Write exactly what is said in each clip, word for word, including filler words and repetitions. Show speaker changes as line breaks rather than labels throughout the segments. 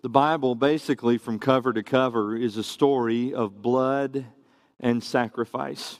The Bible, basically from cover to cover, is a story of blood and sacrifice.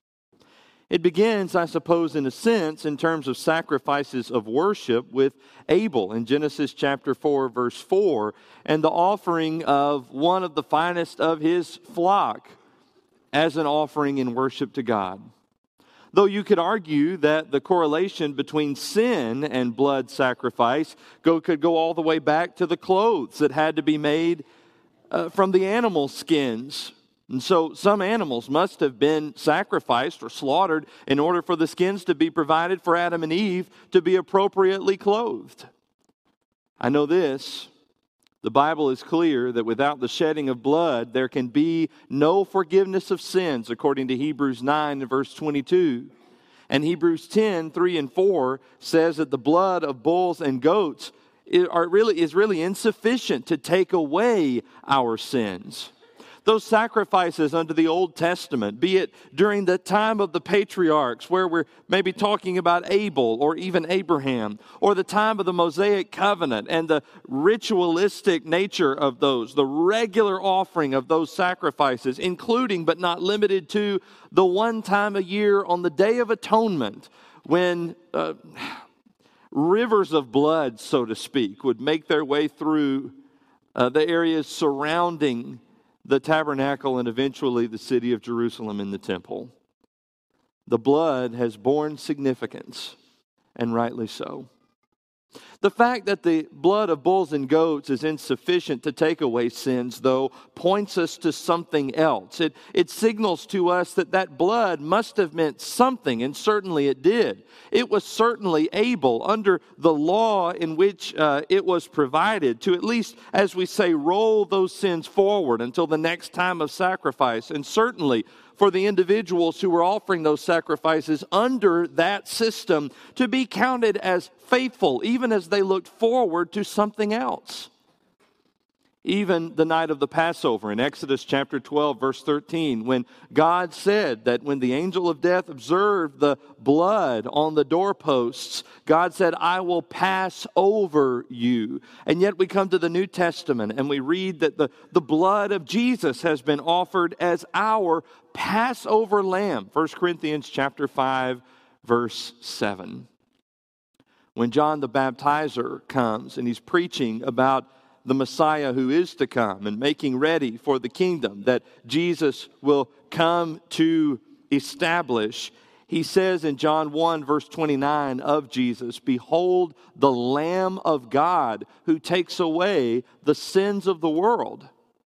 It begins, I suppose, in a sense, in terms of sacrifices of worship with Abel in Genesis chapter four, verse four, and the offering of one of the finest of his flock as an offering in worship to God. Though you could argue that the correlation between sin and blood sacrifice go, could go all the way back to the clothes that had to be made uh, from the animal skins. And so some animals must have been sacrificed or slaughtered in order for the skins to be provided for Adam and Eve to be appropriately clothed. I know this. The Bible is clear that without the shedding of blood, there can be no forgiveness of sins, according to Hebrews nine, verse twenty-two. And Hebrews ten, three and four says that the blood of bulls and goats are really, is really insufficient to take away our sins. Those sacrifices under the Old Testament, be it during the time of the patriarchs, where we're maybe talking about Abel or even Abraham, or the time of the Mosaic covenant and the ritualistic nature of those, the regular offering of those sacrifices, including but not limited to the one time a year on the Day of Atonement, when uh, rivers of blood, so to speak, would make their way through uh, the areas surrounding the tabernacle and eventually the city of Jerusalem and the temple. The blood has borne significance, and rightly so. The fact that the blood of bulls and goats is insufficient to take away sins, though, points us to something else. It, it signals to us that that blood must have meant something, and certainly it did. It was certainly able, under the law in which uh, it was provided, to at least, as we say, roll those sins forward until the next time of sacrifice. And certainly, for the individuals who were offering those sacrifices under that system to be counted as faithful, even as they looked forward to something else. Even the night of the Passover in Exodus chapter twelve, verse thirteen, when God said that when the angel of death observed the blood on the doorposts, God said, I will pass over you. And yet we come to the New Testament and we read that the, the blood of Jesus has been offered as our Passover lamb. First Corinthians chapter five, verse seven. When John the Baptizer comes and he's preaching about the Messiah who is to come and making ready for the kingdom that Jesus will come to establish, he says in John one, verse twenty-nine of Jesus, behold the Lamb of God who takes away the sins of the world.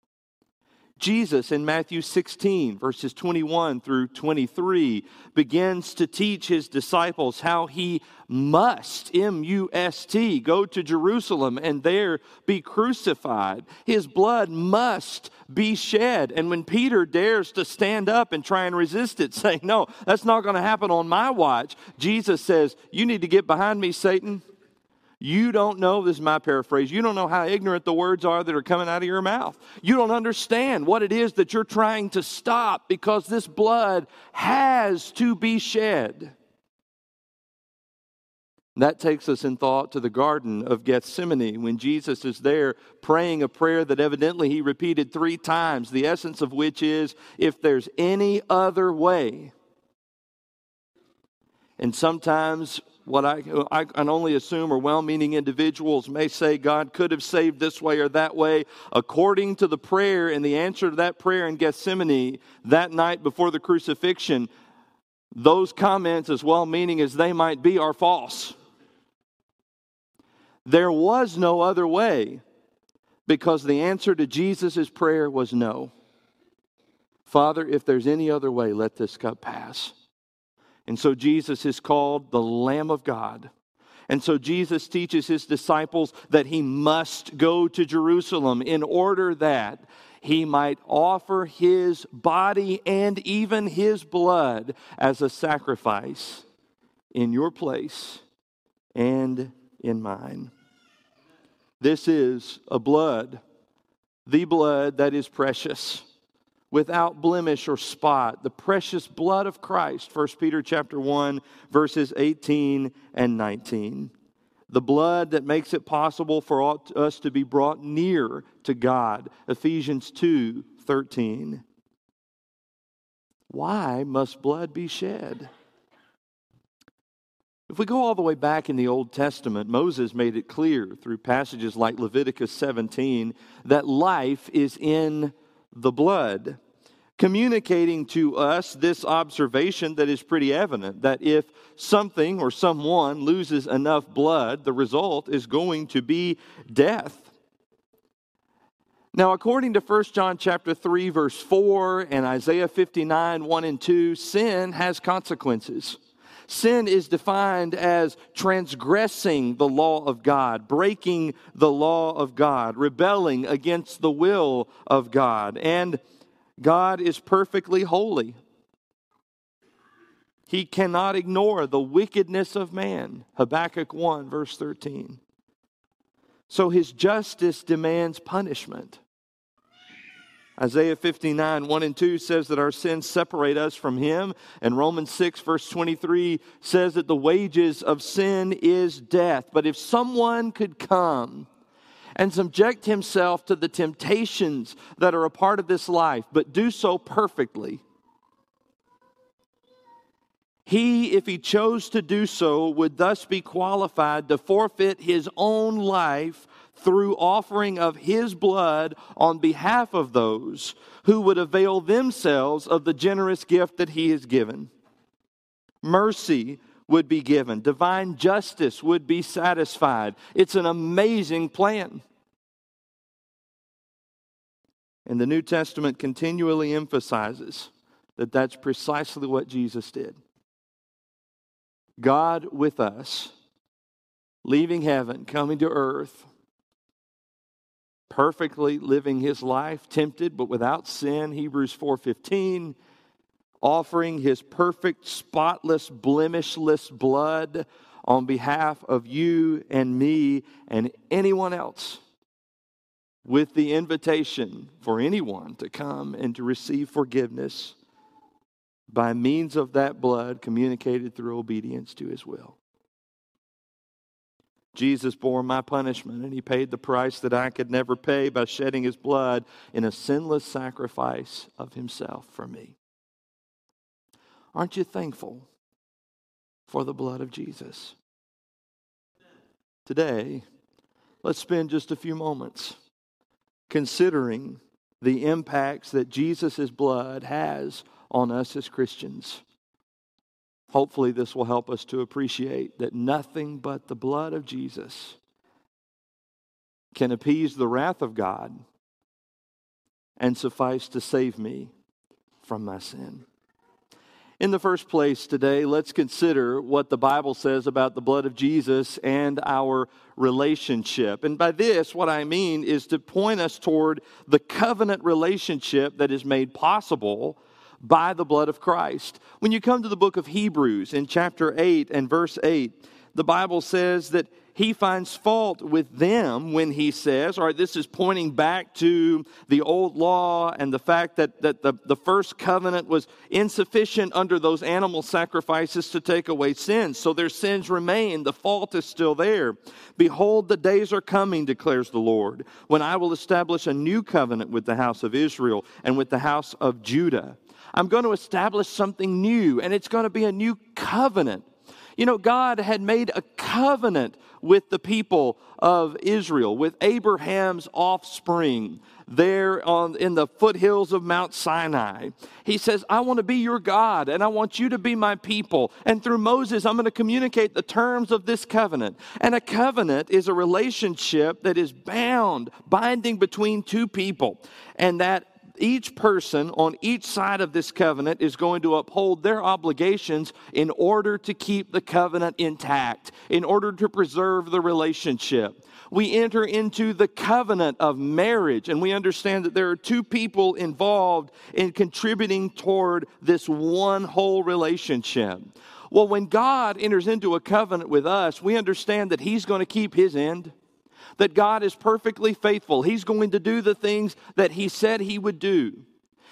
Jesus in Matthew sixteen, verses twenty-one through twenty-three, begins to teach his disciples how he must, M U S T, go to Jerusalem and there be crucified. His blood must be shed. And when Peter dares to stand up and try and resist it, saying, no, that's not going to happen on my watch, Jesus says, you need to get behind me, Satan. You don't know, this is my paraphrase, you don't know how ignorant the words are that are coming out of your mouth. You don't understand what it is that you're trying to stop, because this blood has to be shed. That takes us in thought to the Garden of Gethsemane when Jesus is there praying a prayer that evidently he repeated three times, the essence of which is, if there's any other way. And sometimes what I, I can only assume are well-meaning individuals may say God could have saved this way or that way. According to the prayer and the answer to that prayer in Gethsemane that night before the crucifixion, those comments, as well-meaning as they might be, are false. There was no other way, because the answer to Jesus' prayer was no. Father, if there's any other way, let this cup pass. And so Jesus is called the Lamb of God. And so Jesus teaches his disciples that he must go to Jerusalem in order that he might offer his body and even his blood as a sacrifice in your place and in mine. This is a blood, the blood that is precious, without blemish or spot, the precious blood of Christ, First Peter chapter one, verses eighteen and nineteen. The blood that makes it possible for us to be brought near to God. Ephesians two thirteen. Why must blood be shed? If we go all the way back in the Old Testament, Moses made it clear through passages like Leviticus seventeen that life is in the blood, communicating to us this observation that is pretty evident, that if something or someone loses enough blood, the result is going to be death. Now, according to First John chapter three, verse four, and Isaiah fifty-nine, one and two, sin has consequences. Sin is defined as transgressing the law of God, breaking the law of God, rebelling against the will of God. And God is perfectly holy. He cannot ignore the wickedness of man. Habakkuk one, verse thirteen. So his justice demands punishment. Isaiah fifty-nine, one and two says that our sins separate us from Him. And Romans six, verse twenty-three says that the wages of sin is death. But if someone could come and subject himself to the temptations that are a part of this life, but do so perfectly, he, if he chose to do so, would thus be qualified to forfeit his own life through offering of his blood on behalf of those who would avail themselves of the generous gift that he has given. Mercy would be given. Divine justice would be satisfied. It's an amazing plan. And the New Testament continually emphasizes that that's precisely what Jesus did. God with us, leaving heaven, coming to earth, perfectly living His life, tempted but without sin, Hebrews four fifteen, offering His perfect, spotless, blemishless blood on behalf of you and me and anyone else, with the invitation for anyone to come and to receive forgiveness by means of that blood communicated through obedience to His will. Jesus bore my punishment, and He paid the price that I could never pay by shedding His blood in a sinless sacrifice of Himself for me. Aren't you thankful for the blood of Jesus? Today, let's spend just a few moments considering the impacts that Jesus' blood has on us as Christians. Hopefully this will help us to appreciate that nothing but the blood of Jesus can appease the wrath of God and suffice to save me from my sin. In the first place today, let's consider what the Bible says about the blood of Jesus and our relationship. And by this, what I mean is to point us toward the covenant relationship that is made possible by the blood of Christ. When you come to the book of Hebrews in chapter eight and verse eight, the Bible says that He finds fault with them when He says, all right, this is pointing back to the old law and the fact that, that the, the first covenant was insufficient under those animal sacrifices to take away sins. So their sins remain. The fault is still there. Behold, the days are coming, declares the Lord, when I will establish a new covenant with the house of Israel and with the house of Judah. I'm going to establish something new, and it's going to be a new covenant. You know, God had made a covenant with the people of Israel, with Abraham's offspring there on in the foothills of Mount Sinai. He says, I want to be your God, and I want you to be my people. And through Moses, I'm going to communicate the terms of this covenant. And a covenant is a relationship that is bound, binding between two people, and that each person on each side of this covenant is going to uphold their obligations in order to keep the covenant intact, in order to preserve the relationship. We enter into the covenant of marriage, and we understand that there are two people involved in contributing toward this one whole relationship. Well, when God enters into a covenant with us, we understand that He's going to keep His end. That God is perfectly faithful. He's going to do the things that He said He would do.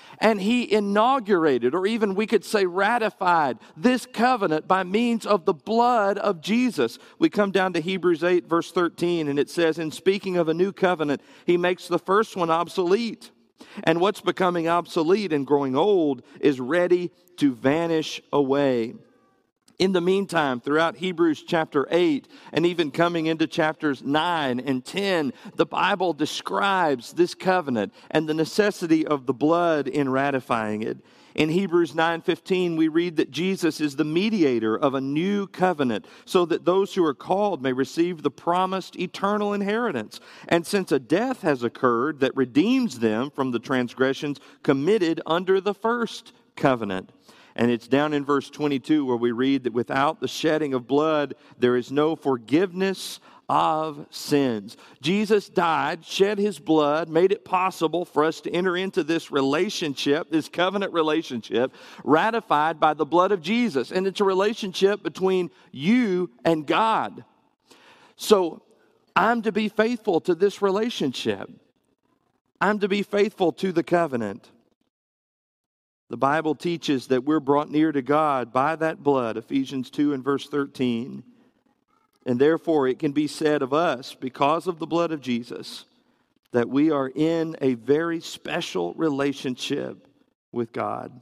And he inaugurated, or even we could say ratified, this covenant by means of the blood of Jesus. We come down to Hebrews eight, verse thirteen, and it says, in speaking of a new covenant, he makes the first one obsolete. And what's becoming obsolete and growing old is ready to vanish away. In the meantime, throughout Hebrews chapter eight, and even coming into chapters nine and ten, the Bible describes this covenant and the necessity of the blood in ratifying it. In Hebrews nine fifteen, we read that Jesus is the mediator of a new covenant, so that those who are called may receive the promised eternal inheritance. And since a death has occurred that redeems them from the transgressions committed under the first covenant. And it's down in verse twenty-two where we read that without the shedding of blood, there is no forgiveness of sins. Jesus died, shed his blood, made it possible for us to enter into this relationship, this covenant relationship, ratified by the blood of Jesus. And it's a relationship between you and God. So I'm to be faithful to this relationship. I'm to be faithful to the covenant. The Bible teaches that we're brought near to God by that blood, Ephesians two and verse thirteen. And therefore it can be said of us, because of the blood of Jesus, that we are in a very special relationship with God.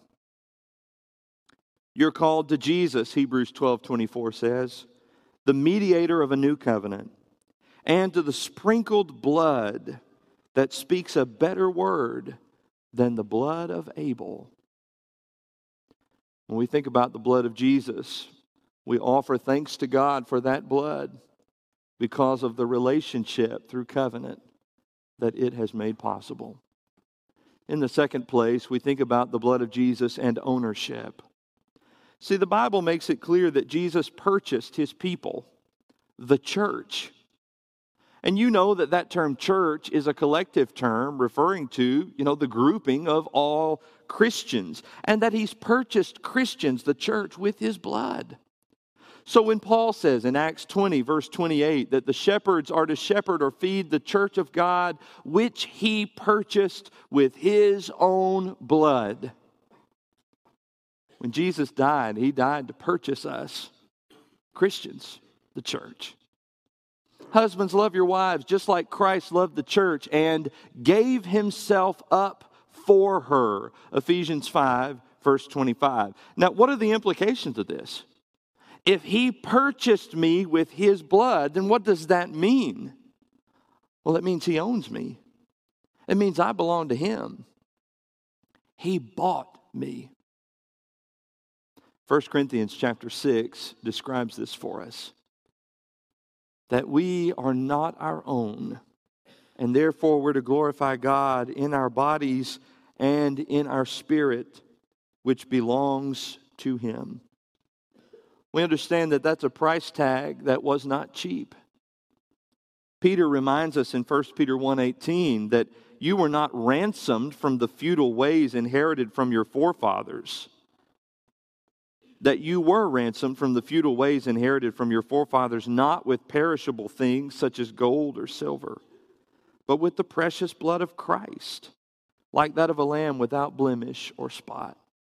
You're called to Jesus, Hebrews twelve twenty-four says, the mediator of a new covenant, and to the sprinkled blood that speaks a better word than the blood of Abel. When we think about the blood of Jesus, we offer thanks to God for that blood because of the relationship through covenant that it has made possible. In the second place, we think about the blood of Jesus and ownership. See, the Bible makes it clear that Jesus purchased his people, the church. And you know that that term church is a collective term referring to, you know, the grouping of all Christians. And that he's purchased Christians, the church, with his blood. So when Paul says in Acts twenty, verse twenty-eight, that the shepherds are to shepherd or feed the church of God, which he purchased with his own blood. When Jesus died, he died to purchase us, Christians, the church. Husbands, love your wives just like Christ loved the church and gave himself up for her. Ephesians five, verse twenty-five. Now, what are the implications of this? If he purchased me with his blood, then what does that mean? Well, it means he owns me. It means I belong to him. He bought me. First Corinthians chapter six describes this for us. That we are not our own, and therefore we're to glorify God in our bodies and in our spirit, which belongs to him. We understand that that's a price tag that was not cheap. Peter reminds us in First Peter one eighteen that you were not ransomed from the futile ways inherited from your forefathers. That you were ransomed from the futile ways inherited from your forefathers, not with perishable things such as gold or silver, but with the precious blood of Christ, like that of a lamb without blemish or spot.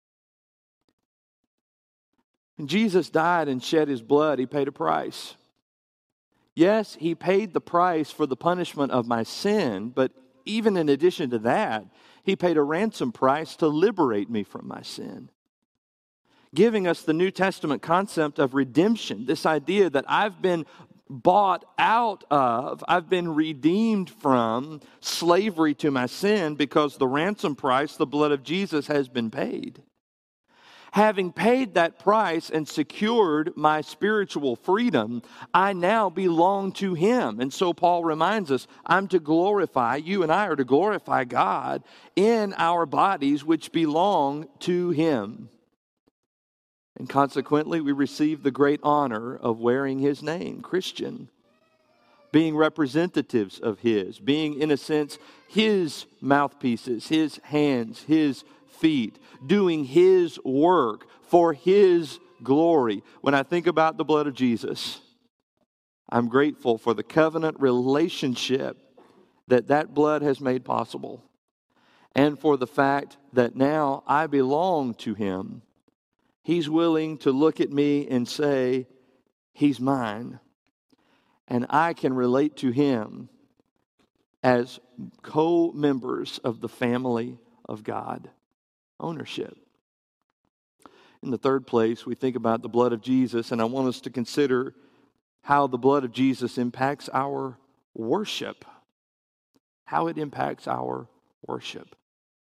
When Jesus died and shed his blood, he paid a price. Yes, he paid the price for the punishment of my sin, but even in addition to that, he paid a ransom price to liberate me from my sin. Giving us the New Testament concept of redemption, this idea that I've been bought out of, I've been redeemed from slavery to my sin because the ransom price, the blood of Jesus, has been paid. Having paid that price and secured my spiritual freedom, I now belong to him. And so Paul reminds us, I'm to glorify, you and I are to glorify God in our bodies which belong to him. And consequently, we receive the great honor of wearing his name, Christian, being representatives of his, being, in a sense, his mouthpieces, his hands, his feet, doing his work for his glory. When I think about the blood of Jesus, I'm grateful for the covenant relationship that that blood has made possible. and for the fact that now I belong to Him. He's willing to look at me and say, He's mine. And I can relate to Him as co-members of the family of God. Ownership. In the third place, we think about the blood of Jesus, and I want us to consider how the blood of Jesus impacts our worship. How it impacts our worship.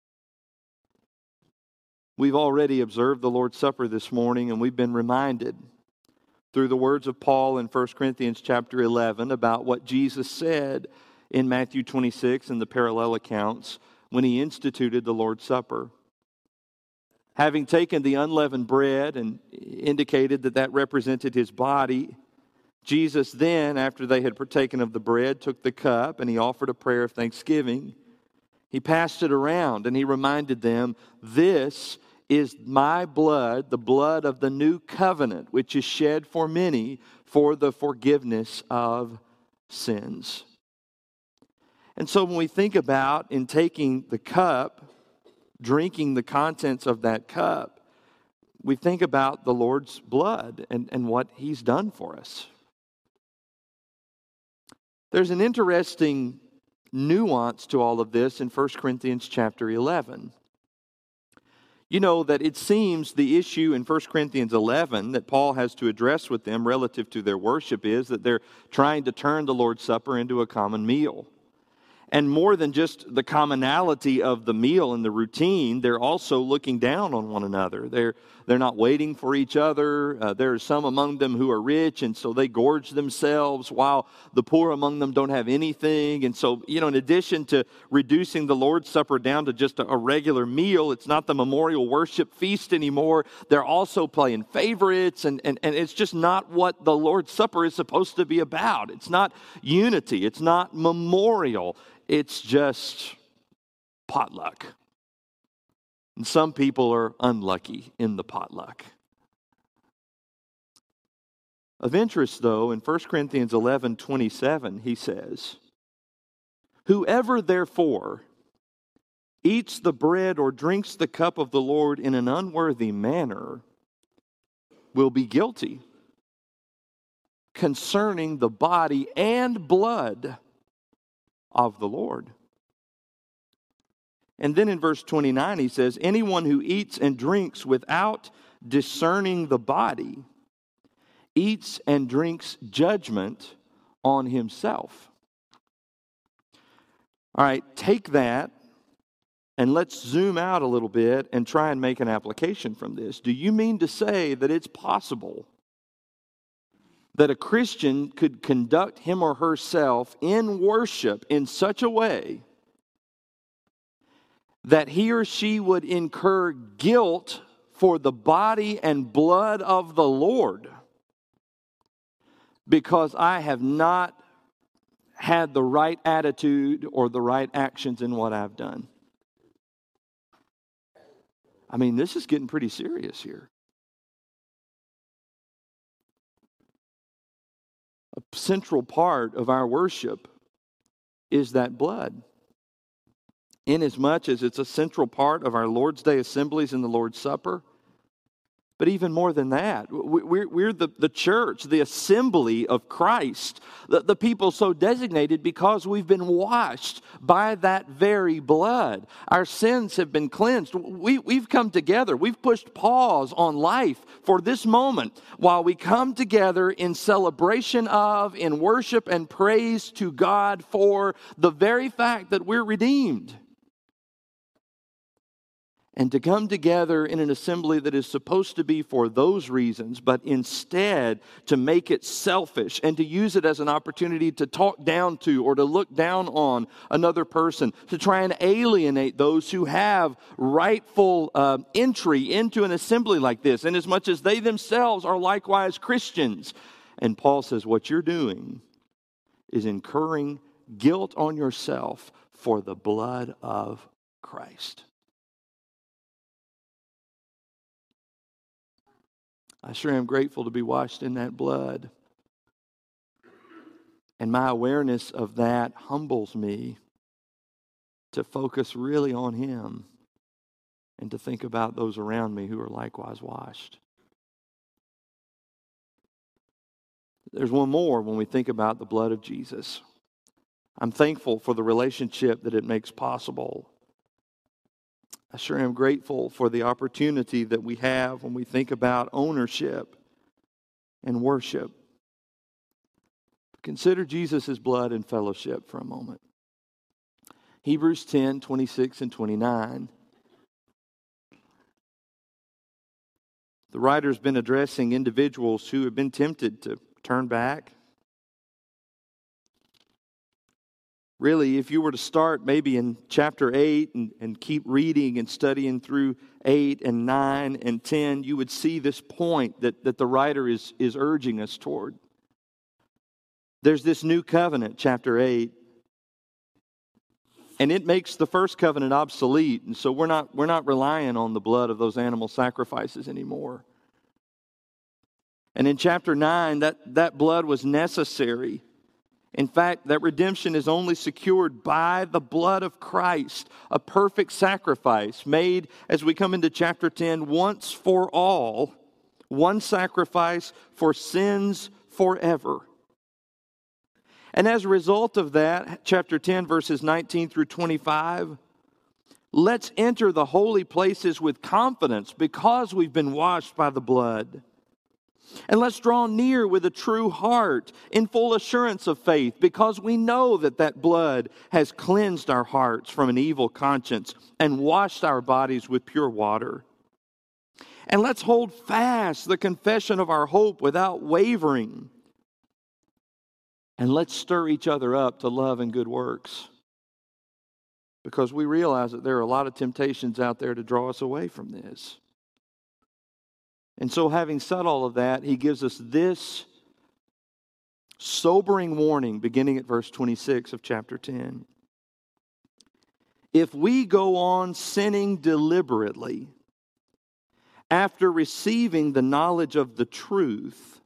We've already observed the Lord's Supper this morning, and we've been reminded through the words of Paul in First Corinthians chapter eleven about what Jesus said in Matthew twenty-six and the parallel accounts when He instituted the Lord's Supper. Having taken the unleavened bread and indicated that that represented His body, Jesus then, after they had partaken of the bread, took the cup and He offered a prayer of thanksgiving. He passed it around and He reminded them, "This is my blood, the blood of the new covenant, which is shed for many for the forgiveness of sins." And so when we think about in taking the cup, drinking the contents of that cup, we think about the Lord's blood and, and what He's done for us. There's an interesting nuance to all of this in First Corinthians chapter eleven. You know that it seems the issue in First Corinthians eleven that Paul has to address with them relative to their worship is that they're trying to turn the Lord's Supper into a common meal. And more than just the commonality of the meal and the routine, they're also looking down on one another. They're, they're not waiting for each other. Uh, there are some among them who are rich, and so they gorge themselves while the poor among them don't have anything. And so, you know, in addition to reducing the Lord's Supper down to just a, a regular meal, it's not the memorial worship feast anymore. They're also playing favorites, and, and, and it's just not what the Lord's Supper is supposed to be about. It's not unity. It's not memorial. It's just potluck. And some people are unlucky in the potluck. Of interest, though, in First Corinthians eleven twenty-seven, he says, "Whoever therefore eats the bread or drinks the cup of the Lord in an unworthy manner will be guilty concerning the body and blood of the Lord." And then in verse twenty-nine he says, "Anyone who eats and drinks without discerning the body eats and drinks judgment on himself." All right, take that and let's zoom out a little bit and try and make an application from this. Do you mean to say that it's possible that a Christian could conduct him or herself in worship in such a way that he or she would incur guilt for the body and blood of the Lord because I have not had the right attitude or the right actions in what I've done? I mean, this is getting pretty serious here. A central part of our worship is that blood. Inasmuch as it's a central part of our Lord's Day assemblies and the Lord's Supper. But even more than that, we're, we're the, the church, the assembly of Christ, the, the people so designated because we've been washed by that very blood. Our sins have been cleansed. We, we've come together. We've pushed pause on life for this moment while we come together in celebration of, in worship and praise to God for the very fact that we're redeemed. And to come together in an assembly that is supposed to be for those reasons, but instead to make it selfish and to use it as an opportunity to talk down to or to look down on another person, to try and alienate those who have rightful uh, entry into an assembly like this, inasmuch as they themselves are likewise Christians. And Paul says, what you're doing is incurring guilt on yourself for the blood of Christ. I sure am grateful to be washed in that blood. And my awareness of that humbles me to focus really on Him and to think about those around me who are likewise washed. There's one more when we think about the blood of Jesus. I'm thankful for the relationship that it makes possible. I sure am grateful for the opportunity that we have when we think about ownership and worship. Consider Jesus' blood and fellowship for a moment. Hebrews ten, twenty-six and twenty-nine. The writer's been addressing individuals who have been tempted to turn back. Really, if you were to start maybe in chapter eight and, and keep reading and studying through eight and nine and ten, you would see this point that, that the writer is, is urging us toward. There's this new covenant, chapter eight, and it makes the first covenant obsolete, and so we're not, we're not relying on the blood of those animal sacrifices anymore. And in chapter nine, that, that blood was necessary. In fact, that redemption is only secured by the blood of Christ, a perfect sacrifice made, as we come into chapter ten, once for all, one sacrifice for sins forever. And as a result of that, chapter ten, verses nineteen through twenty-five, let's enter the holy places with confidence because we've been washed by the blood. And let's draw near with a true heart in full assurance of faith because we know that that blood has cleansed our hearts from an evil conscience and washed our bodies with pure water. And let's hold fast the confession of our hope without wavering. And let's stir each other up to love and good works because we realize that there are a lot of temptations out there to draw us away from this. And so having said all of that, he gives us this sobering warning beginning at verse twenty-six of chapter ten. If we go on sinning deliberately after receiving the knowledge of the truth,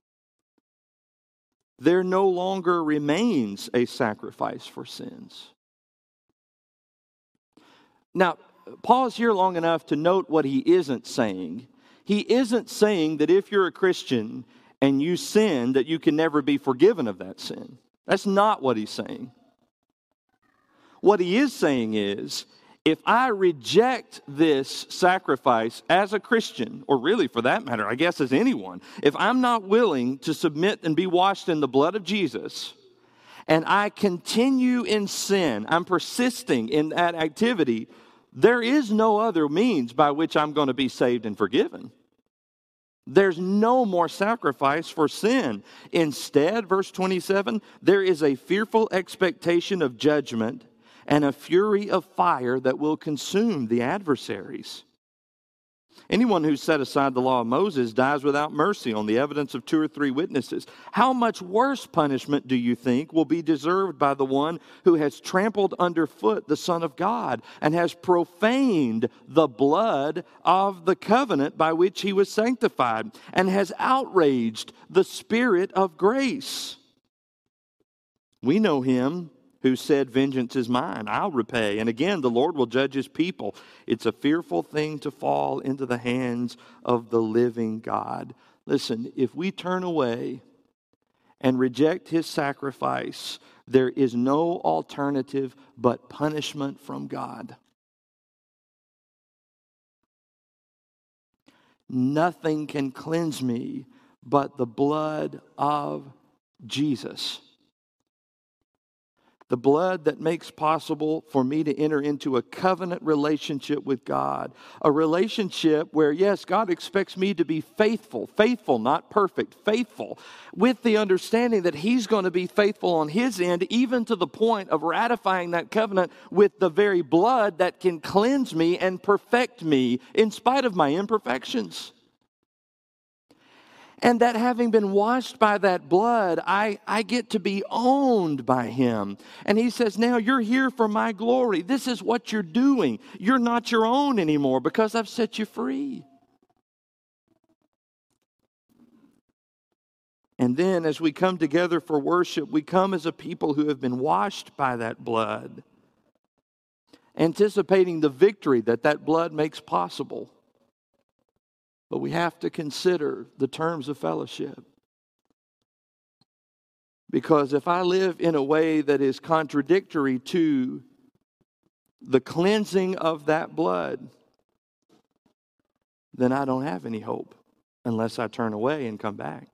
there no longer remains a sacrifice for sins. Now, pause here long enough to note what he isn't saying. He isn't saying that if you're a Christian and you sin, that you can never be forgiven of that sin. That's not what he's saying. What he is saying is, if I reject this sacrifice as a Christian, or really for that matter, I guess as anyone, if I'm not willing to submit and be washed in the blood of Jesus, and I continue in sin, I'm persisting in that activity, there is no other means by which I'm going to be saved and forgiven. There's no more sacrifice for sin. Instead, verse twenty-seven, there is a fearful expectation of judgment and a fury of fire that will consume the adversaries. Anyone who set aside the law of Moses dies without mercy on the evidence of two or three witnesses. How much worse punishment do you think will be deserved by the one who has trampled underfoot the Son of God and has profaned the blood of the covenant by which he was sanctified and has outraged the Spirit of grace? We know him who said, vengeance is mine, I'll repay. And again, the Lord will judge his people. It's a fearful thing to fall into the hands of the living God. Listen, if we turn away and reject his sacrifice, there is no alternative but punishment from God. Nothing can cleanse me but the blood of Jesus. The blood that makes possible for me to enter into a covenant relationship with God. A relationship where, yes, God expects me to be faithful. Faithful, not perfect. Faithful. With the understanding that he's going to be faithful on his end, even to the point of ratifying that covenant with the very blood that can cleanse me and perfect me in spite of my imperfections. And that having been washed by that blood, I, I get to be owned by him. And he says, now you're here for my glory. This is what you're doing. You're not your own anymore because I've set you free. And then as we come together for worship, we come as a people who have been washed by that blood. anticipating the victory that that blood makes possible. But we have to consider the terms of fellowship. Because if I live in a way that is contradictory to the cleansing of that blood, then I don't have any hope unless I turn away and come back.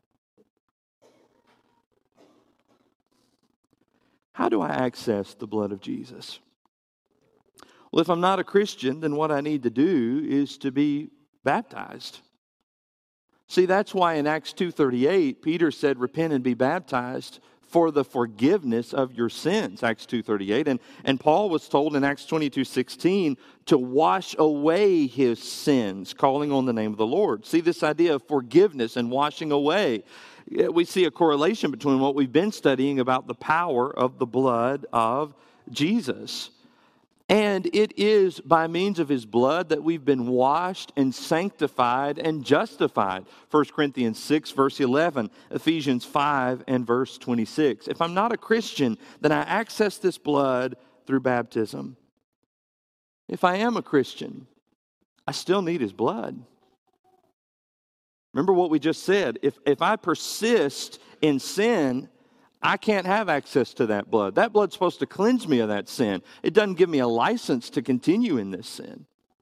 How do I access the blood of Jesus? Well, if I'm not a Christian, then what I need to do is to be baptized. See, that's why in Acts two thirty-eight, Peter said, repent and be baptized for the forgiveness of your sins, Acts two thirty-eight. And, and Paul was told in Acts twenty-two sixteen to wash away his sins, calling on the name of the Lord. See, this idea of forgiveness and washing away. We see a correlation between what we've been studying about the power of the blood of Jesus. And it is by means of his blood that we've been washed and sanctified and justified. First Corinthians six, verse eleven, Ephesians five, and verse twenty-six. If I'm not a Christian, then I access this blood through baptism. If I am a Christian, I still need his blood. Remember what we just said. If, if I persist in sin, I can't have access to that blood. That blood's supposed to cleanse me of that sin. It doesn't give me a license to continue in this sin.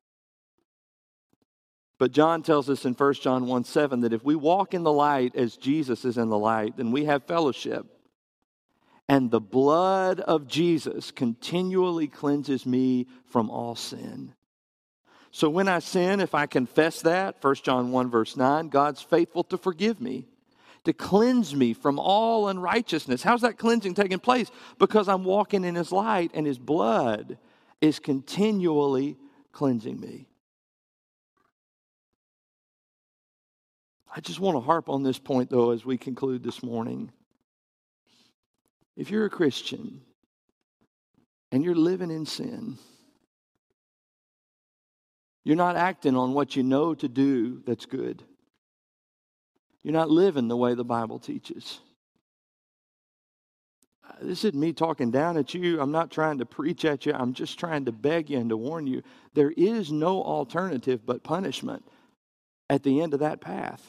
But John tells us in First John one seven that if we walk in the light as Jesus is in the light, then we have fellowship. And the blood of Jesus continually cleanses me from all sin. So when I sin, if I confess that, First John one verse nine, God's faithful to forgive me, to cleanse me from all unrighteousness. How's that cleansing taking place? Because I'm walking in his light and his blood is continually cleansing me. I just want to harp on this point, though, as we conclude this morning. If you're a Christian and you're living in sin, you're not acting on what you know to do that's good. You're not living the way the Bible teaches. This isn't me talking down at you. I'm not trying to preach at you. I'm just trying to beg you and to warn you. There is no alternative but punishment at the end of that path.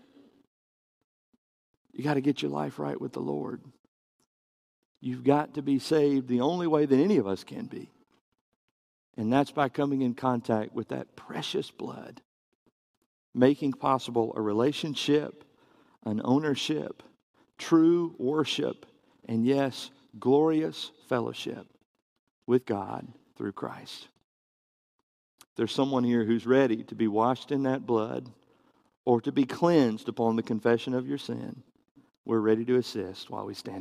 You got to get your life right with the Lord. You've got to be saved the only way that any of us can be. And that's by coming in contact with that precious blood, making possible a relationship, an ownership, true worship, and yes, glorious fellowship with God through Christ. If there's someone here who's ready to be washed in that blood or to be cleansed upon the confession of your sin, we're ready to assist while we stand.